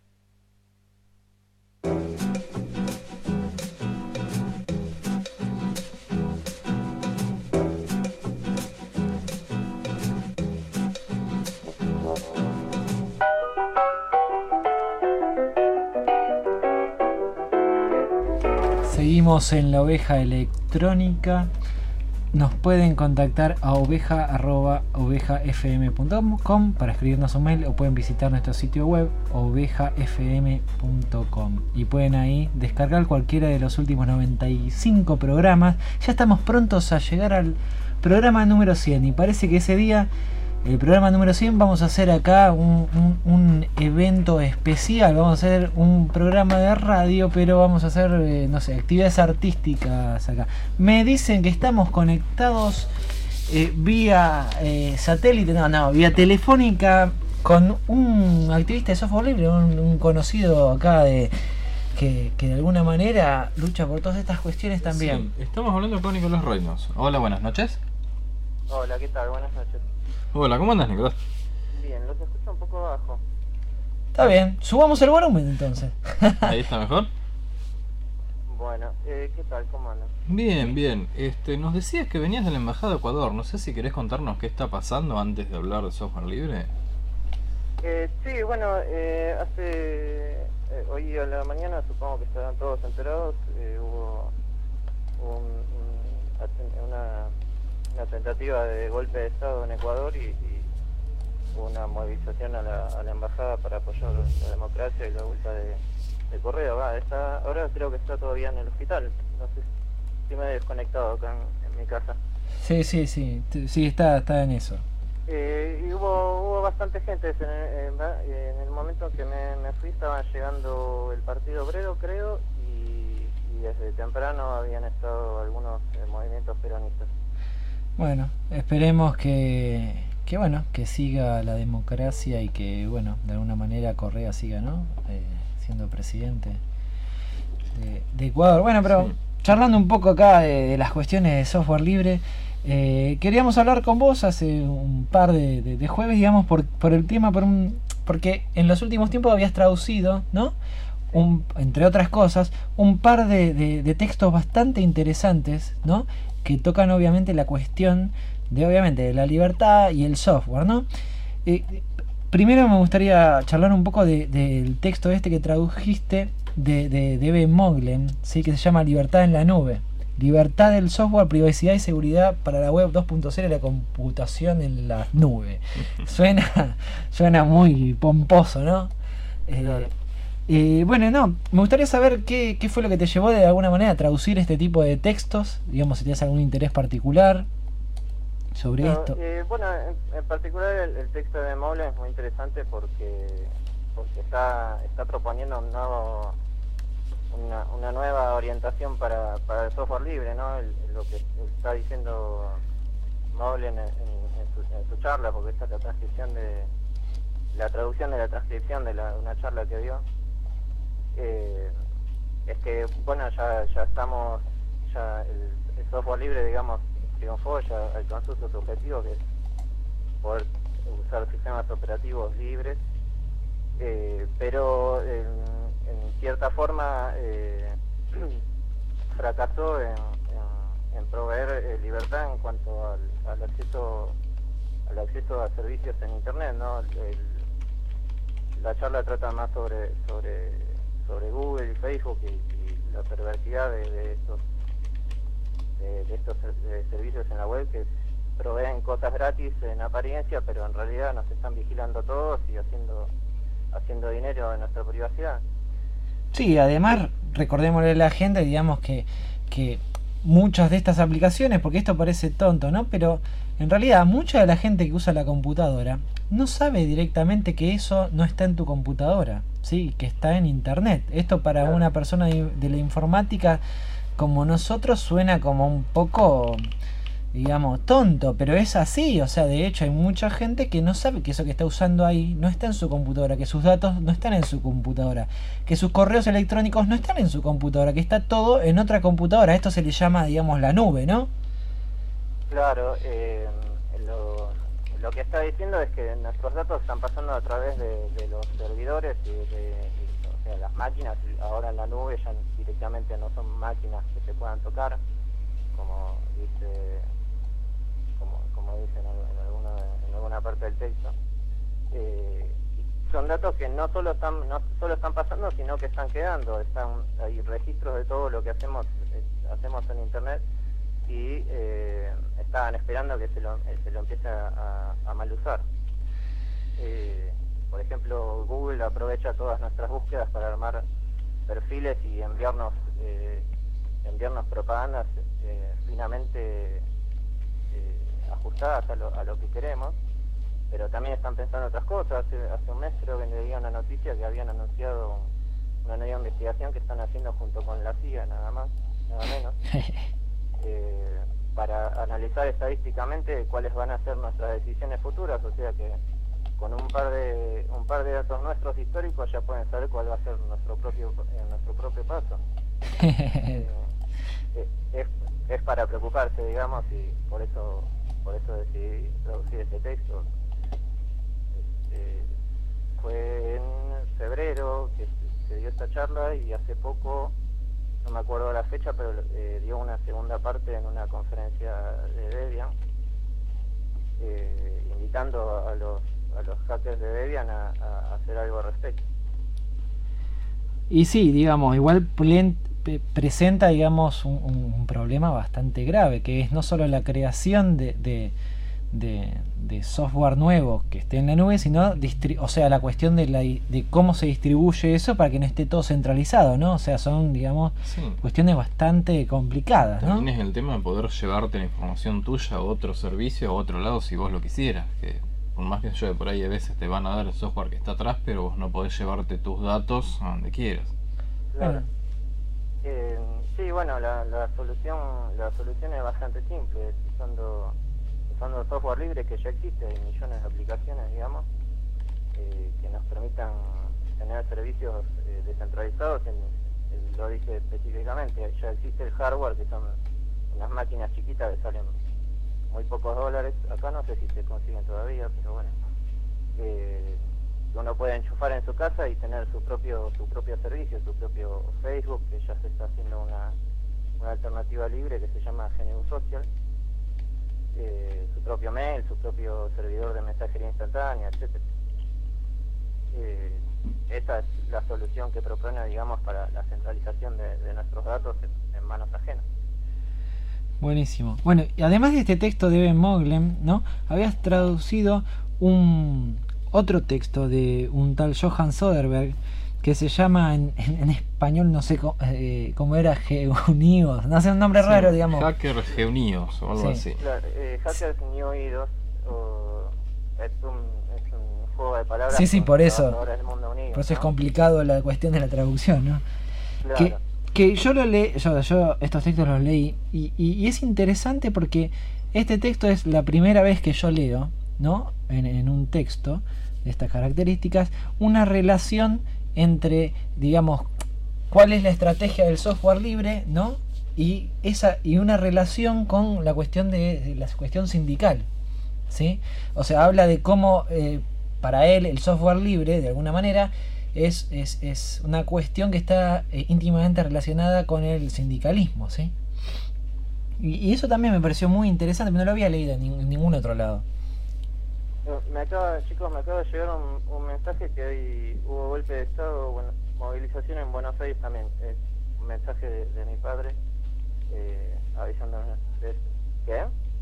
Seguimos en la oveja electrónica. Nos pueden contactar a oveja arroba oveja f m punto com para escribirnos un mail, o pueden visitar nuestro sitio web oveja f m punto com y pueden ahí descargar cualquiera de los últimos noventa y cinco programas. Ya estamos prontos a llegar al programa número cien y parece que ese día, el programa número cien, vamos a hacer acá un, un, un evento especial. Vamos a hacer un programa de radio, pero vamos a hacer, eh, no sé, actividades artísticas acá. Me dicen que estamos conectados eh, vía eh, satélite, no, no, vía telefónica con un activista de software libre, un, un conocido acá de que, que de alguna manera lucha por todas estas cuestiones también. Sí, estamos hablando con Nicolás Reynos. Hola, buenas noches. Hola, ¿qué tal? Buenas noches. Hola, ¿cómo andas, Nicolás? Bien, los escucho un poco bajo. Está bien, subamos el volumen entonces. Ahí está mejor. Bueno, eh, ¿qué tal? ¿Cómo andas? Bien, bien. Este, nos decías que venías de la Embajada de Ecuador. No sé si querés contarnos qué está pasando antes de hablar de software libre. Eh, sí, bueno, eh, hace... Eh, hoy a la mañana, supongo que estarán todos enterados, eh, hubo un, un, una... una tentativa de golpe de Estado en Ecuador y, y una movilización a la, a la embajada para apoyar la democracia y la vuelta de, de Correa. Va, está, ahora creo que está todavía en el hospital. No sé si me he desconectado acá en, en mi casa. Sí, sí, sí, sí, está, está en eso. Eh, y hubo, hubo bastante gente. En el, en el momento en que me, me fui estaban llegando el Partido Obrero, creo, y, y desde temprano habían estado algunos eh, movimientos peronistas. Bueno, esperemos que, que bueno, que siga la democracia y que, bueno, de alguna manera Correa siga, ¿no? Eh, siendo presidente de, de Ecuador. Bueno, pero sí, charlando un poco acá de, de las cuestiones de software libre, eh, queríamos hablar con vos hace un par de, de, de jueves, digamos, por, por el tema, por un, porque en los últimos tiempos habías traducido, ¿no? Un, entre otras cosas, un par de, de, de textos bastante interesantes, ¿no? Que tocan obviamente la cuestión de obviamente de la libertad y el software, ¿no? Eh, primero me gustaría charlar un poco de, del texto este que tradujiste de, de, de Eve Moglen, ¿sí? Que se llama Libertad en la nube. Libertad del software, privacidad y seguridad para la web dos punto cero y la computación en la nube. Suena, suena muy pomposo, ¿no? Eh, claro. Eh, bueno, no, me gustaría saber qué, qué fue lo que te llevó de alguna manera a traducir este tipo de textos, digamos, si tienes algún interés particular sobre no, esto. Eh, bueno, en, en particular el, el texto de Moglen es muy interesante porque porque está está proponiendo un nuevo, una, una nueva orientación para, para el software libre, ¿no? El, lo que está diciendo Moglen en, en, en, su, en su charla, porque esta es la transcripción de la traducción de la transcripción de la, una charla que dio. Eh, es que bueno, ya ya estamos, ya el, el software libre, digamos, triunfó, ya alcanzó sus objetivos, que es poder usar sistemas operativos libres, eh, pero en, en cierta forma eh, fracasó en, en, en proveer eh, libertad en cuanto al, al acceso al acceso a servicios en internet, ¿no? El, la charla trata más sobre sobre sobre Google y Facebook y, y la perversidad de, de estos de, de estos de servicios en la web que proveen cosas gratis en apariencia, pero en realidad nos están vigilando todos y haciendo haciendo dinero de nuestra privacidad. Sí, además recordémosle a la gente, digamos que que muchas de estas aplicaciones, porque esto parece tonto, ¿no? Pero en realidad mucha de la gente que usa la computadora no sabe directamente que eso no está en tu computadora, sí, que está en internet. Esto para claro. una persona de, de la informática como nosotros suena como un poco, digamos, tonto, pero es así. O sea, de hecho hay mucha gente que no sabe que eso que está usando ahí no está en su computadora, que sus datos no están en su computadora, que sus correos electrónicos no están en su computadora, que está todo en otra computadora. Esto se le llama, digamos, la nube, ¿no? Claro, eh, lo, lo que está diciendo es que nuestros datos están pasando a través de, de los servidores y de y, o sea, las máquinas. Ahora en la nube ya directamente no son máquinas que se puedan tocar, como dice como, como dicen en alguna, en alguna parte del texto. Eh, son datos que no solo están no solo están pasando, sino que están quedando. Están hay registros de todo lo que hacemos eh, hacemos en internet y eh, estaban esperando que se lo, eh, se lo empiece a, a mal usar. Eh, por ejemplo, Google aprovecha todas nuestras búsquedas para armar perfiles y enviarnos eh, enviarnos propagandas eh, finamente eh, ajustadas a lo, a lo que queremos, pero también están pensando otras cosas. Hace, hace un mes creo que leía una noticia que habían anunciado una nueva investigación que están haciendo junto con la C I A, nada más, nada menos, eh, para analizar estadísticamente cuáles van a ser nuestras decisiones futuras. O sea que con un par de un par de datos nuestros históricos ya pueden saber cuál va a ser nuestro propio eh, nuestro propio paso. eh, es, es para preocuparse, digamos, y por eso por eso decidí traducir este texto. Este, fue en febrero que se dio esta charla y hace poco, no me acuerdo la fecha, pero eh, dio una segunda parte en una conferencia de Debian, eh, invitando a los a los hackers de Debian a, a hacer algo al respecto. Y sí, digamos, igual plen, pe, presenta, digamos, un, un problema bastante grave, que es no solo la creación de, de, de, de software nuevo que esté en la nube, sino, o sea, la cuestión de, la, de cómo se distribuye eso para que no esté todo centralizado, ¿no? O sea, son, digamos, sí. cuestiones bastante complicadas, ¿no? También es el tema de poder llevarte la información tuya a otro servicio, a otro lado, si vos lo quisieras, que por más que yo por ahí a veces te van a dar el software que está atrás, pero vos no podés llevarte tus datos a donde quieras. Claro. Eh, sí, bueno, la, la solución la solución es bastante simple, es usando usando software libre que ya existe, hay millones de aplicaciones, digamos, eh, que nos permitan tener servicios eh, descentralizados. En, en, lo dice específicamente, ya existe el hardware, que son unas máquinas chiquitas que salen muy pocos dólares, acá no sé si se consiguen todavía, pero bueno, eh, uno puede enchufar en su casa y tener su propio su propio servicio, su propio Facebook, que ya se está haciendo una, una alternativa libre que se llama G N U Social, eh, su propio mail, su propio servidor de mensajería instantánea, etcétera. Eh, esa es la solución que propone, digamos, para la centralización de, de nuestros datos en, en manos ajenas. Buenísimo. Bueno, y además de este texto de Ben Moglem, ¿no? Habías traducido un otro texto de un tal Johan Soderberg que se llama en, en, en español, no sé cómo, eh, cómo era, Geunidos, no sé, un nombre sí, raro, digamos. Hackers Geunidos o algo sí. así. Claro, eh, Hackers Geunidos es un, es un juego de palabras. Sí, sí, por eso. Del mundo unido, por eso ¿no? es complicado la cuestión de la traducción, ¿no? Claro. Que, que yo lo leí, yo, yo estos textos los leí y, y, y es interesante porque este texto es la primera vez que yo leo, ¿no? En, en un texto de estas características, una relación entre, digamos, cuál es la estrategia del software libre, ¿no? Y esa y una relación con la cuestión de, de la cuestión sindical, ¿sí? O sea, habla de cómo eh, para él el software libre, de alguna manera, es, es, es una cuestión que está eh, íntimamente relacionada con el sindicalismo, ¿sí? Y, y eso también me pareció muy interesante, pero no lo había leído en, ning- en ningún otro lado. Me acaba, chicos, me acaba de llegar un, un mensaje que hay, hubo golpe de estado, bueno, movilización en Buenos Aires también. Es un mensaje de, de mi padre eh, avisándonos de eso. ¿Qué?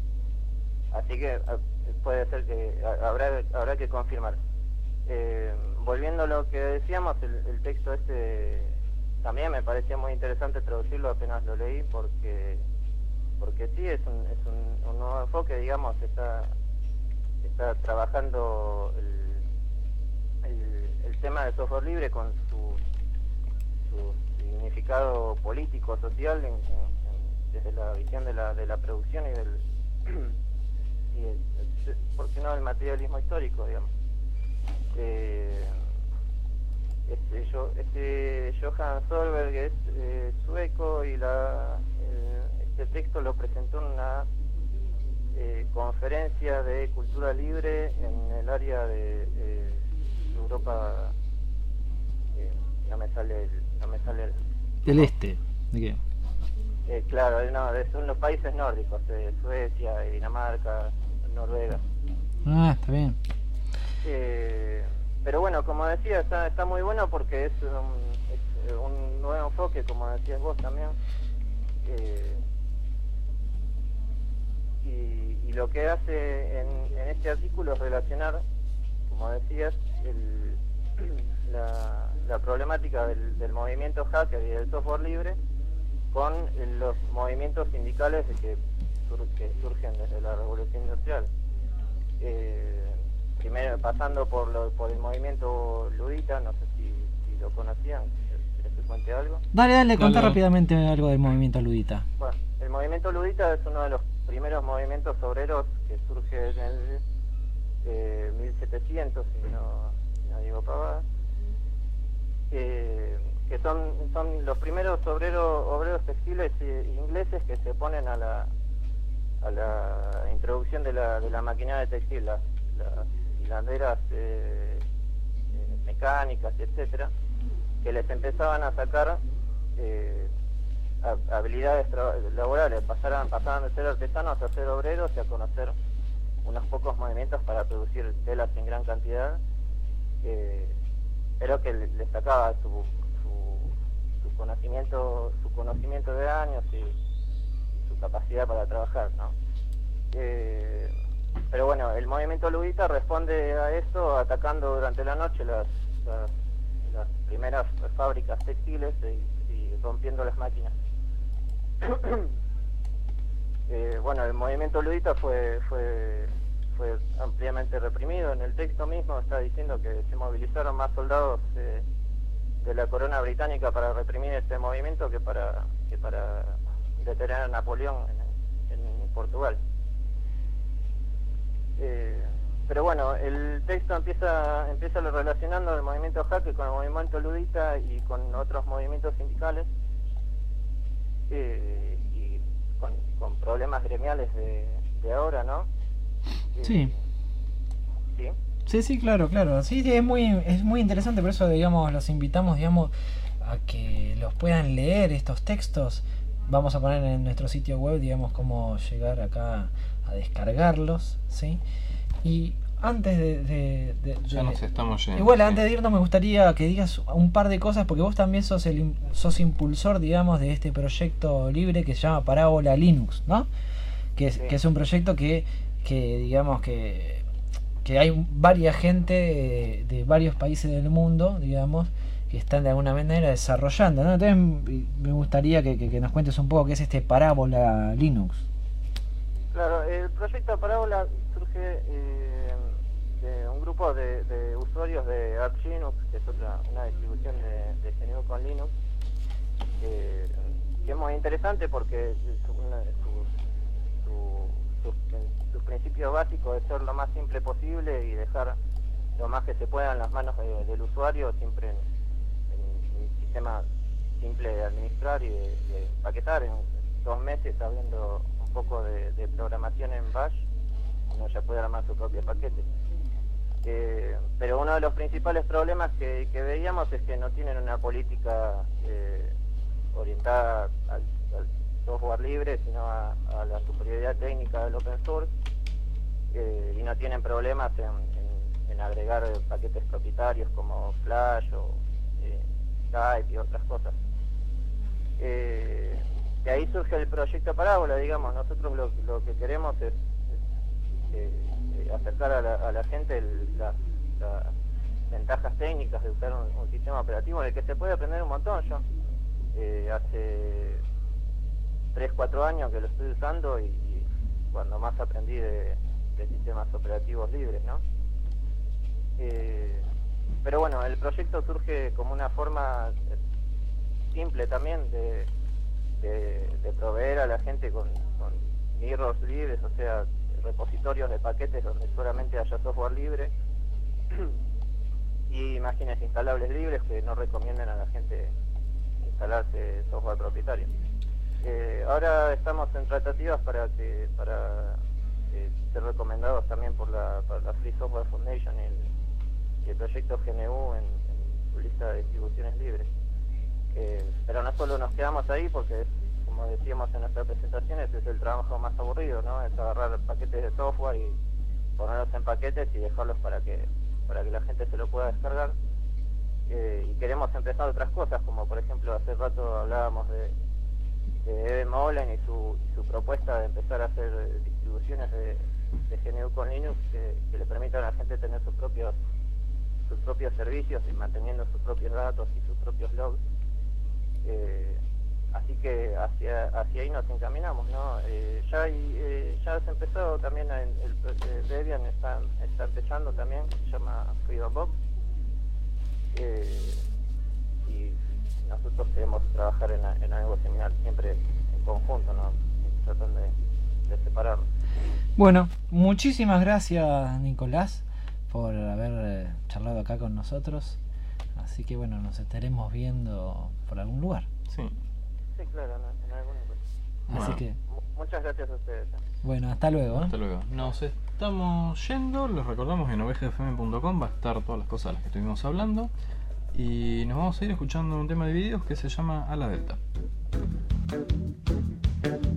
Así que a, puede ser que a, habrá habrá que confirmar. Eh, volviendo a lo que decíamos, el, el texto este también me parecía muy interesante traducirlo apenas lo leí, porque porque sí, es un, es un, un nuevo enfoque, digamos, está... está trabajando el, el, el tema del software libre con su, su significado político, social, en, en, en, desde la visión de la, de la producción y del, y el, ¿por qué no?, el materialismo histórico, digamos. Eh, este, yo, este Johan Soderberg es eh, sueco y la, el, este texto lo presentó en una Eh, conferencia de cultura libre en el área de eh, Europa, eh, no me sale el, no me sale el, del este, ¿de qué? Eh, claro, no, de, son los países nórdicos, eh, Suecia, Dinamarca, Noruega. Ah, está bien. Eh, pero bueno, como decía, está, está muy bueno porque es un, es un nuevo enfoque, como decías vos también. Eh, Y, y lo que hace en, en este artículo es relacionar, como decías, el, la, la problemática del, del movimiento hacker y del software libre con los movimientos sindicales que, sur, que surgen desde la Revolución Industrial. Eh, primero pasando por, lo, por el movimiento ludita, no sé si, si lo conocían, ¿querés que cuente algo? Dale, dale, contá Dale. rápidamente algo del movimiento ludita. Bueno, el movimiento ludita es uno de los primeros movimientos obreros que surge en el eh, mil setecientos, si no, si no digo pavadas, eh, que son son los primeros obreros obreros textiles eh, ingleses que se oponen a la a la introducción de la de la maquinaria textil, las, las hilanderas eh, eh, mecánicas, etcétera, que les empezaban a sacar eh, habilidades laborales, pasaran, pasaban de ser artesanos a ser obreros y a conocer unos pocos movimientos para producir telas en gran cantidad, eh, pero que les sacaba su, su, su conocimiento su conocimiento de años y, y su capacidad para trabajar, ¿no? Eh, pero bueno, el movimiento ludita responde a eso atacando durante la noche las, las, las primeras fábricas textiles y, y rompiendo las máquinas. eh, bueno, el movimiento ludita fue fue fue ampliamente reprimido. En el texto mismo está diciendo que se movilizaron más soldados eh, de la corona británica para reprimir este movimiento que para que para detener a Napoleón en, en Portugal. Eh, pero bueno, el texto empieza empieza relacionando el movimiento Jaque con el movimiento ludita y con otros movimientos sindicales eh, y con, con problemas gremiales de, de ahora, ¿no? Eh, Sí. ¿Sí? Sí, sí, claro, claro. Sí, sí, es muy, es muy interesante, por eso, digamos, los invitamos, digamos, a que los puedan leer estos textos. Vamos a poner en nuestro sitio web, digamos, cómo llegar acá a descargarlos, ¿sí? Y antes de... de, de ya de, nos estamos yendo. Igual, sí. antes de irnos me gustaría que digas un par de cosas, porque vos también sos el sos impulsor, digamos, de este proyecto libre que se llama Parábola Linux, ¿no? Que es, Sí. que es un proyecto que, que digamos, que, que hay varias gente de, de varios países del mundo, digamos, que están de alguna manera desarrollando, ¿no? Entonces me gustaría que, que, que nos cuentes un poco qué es este Parábola Linux. Claro, el proyecto Parábola surge eh, de un grupo de, de usuarios de Arch Linux, que es otra, una distribución de, de G N U con Linux, eh, que es muy interesante porque su, una, su, su, su, sus principios básicos es ser lo más simple posible y dejar lo más que se pueda en las manos de, del usuario, siempre en, en un sistema simple de administrar y de, de empaquetar. En dos meses, sabiendo un poco de, de programación en Bash, uno ya puede armar su propio paquete. Eh, pero uno de los principales problemas que, que veíamos es que no tienen una política eh, orientada al, al software libre, sino a, a la superioridad técnica del open source, eh, y no tienen problemas en, en, en agregar paquetes propietarios como Flash o eh, Skype y otras cosas. Eh, de ahí surge el proyecto Parábola, digamos. Nosotros lo, lo que queremos es, es eh, acercar a la, a la gente el, la, las ventajas técnicas de usar un, un sistema operativo en el que se puede aprender un montón. Yo eh, hace tres cuatro años que lo estoy usando y, y cuando más aprendí de, de sistemas operativos libres, ¿no? Eh, pero bueno, el proyecto surge como una forma simple también de, de, de proveer a la gente con, con mirrors libres, o sea, repositorios de paquetes donde solamente haya software libre y imágenes instalables libres que no recomienden a la gente instalarse software propietario. Eh, ahora estamos en tratativas para que para eh, ser recomendados también por la, por la Free Software Foundation y el, y el proyecto G N U en, en su lista de distribuciones libres. Eh, pero no solo nos quedamos ahí porque, como decíamos en nuestra presentación, ese es el trabajo más aburrido, ¿no? Es agarrar paquetes de software y ponerlos en paquetes y dejarlos para que para que la gente se lo pueda descargar. Eh, y queremos empezar otras cosas, como por ejemplo hace rato hablábamos de, de Eben Molen y su, y su propuesta de empezar a hacer distribuciones de, de G N U con Linux que, que le permitan a la gente tener sus propios sus propios servicios y manteniendo sus propios datos y sus propios logs. Eh, así que hacia hacia ahí nos encaminamos, ¿no? Eh, ya hay, eh, ya se empezó también el, el Debian está está empezando también, se llama Freedom Box, eh, y nosotros queremos trabajar en, en algo similar, siempre en conjunto, ¿no? Tratando de, de separarnos. Bueno, muchísimas gracias, Nicolás, por haber eh, charlado acá con nosotros. Así que bueno, nos estaremos viendo por algún lugar. Sí. Sí, claro, en, en algún lugar. Así Bueno. que, Muchas gracias a ustedes. ¿eh? bueno, hasta luego. ¿eh? Hasta luego. Nos estamos yendo, les recordamos que en oveja f m punto com va a estar todas las cosas de las que estuvimos hablando. Y nos vamos a ir escuchando un tema de videos que se llama A la Delta.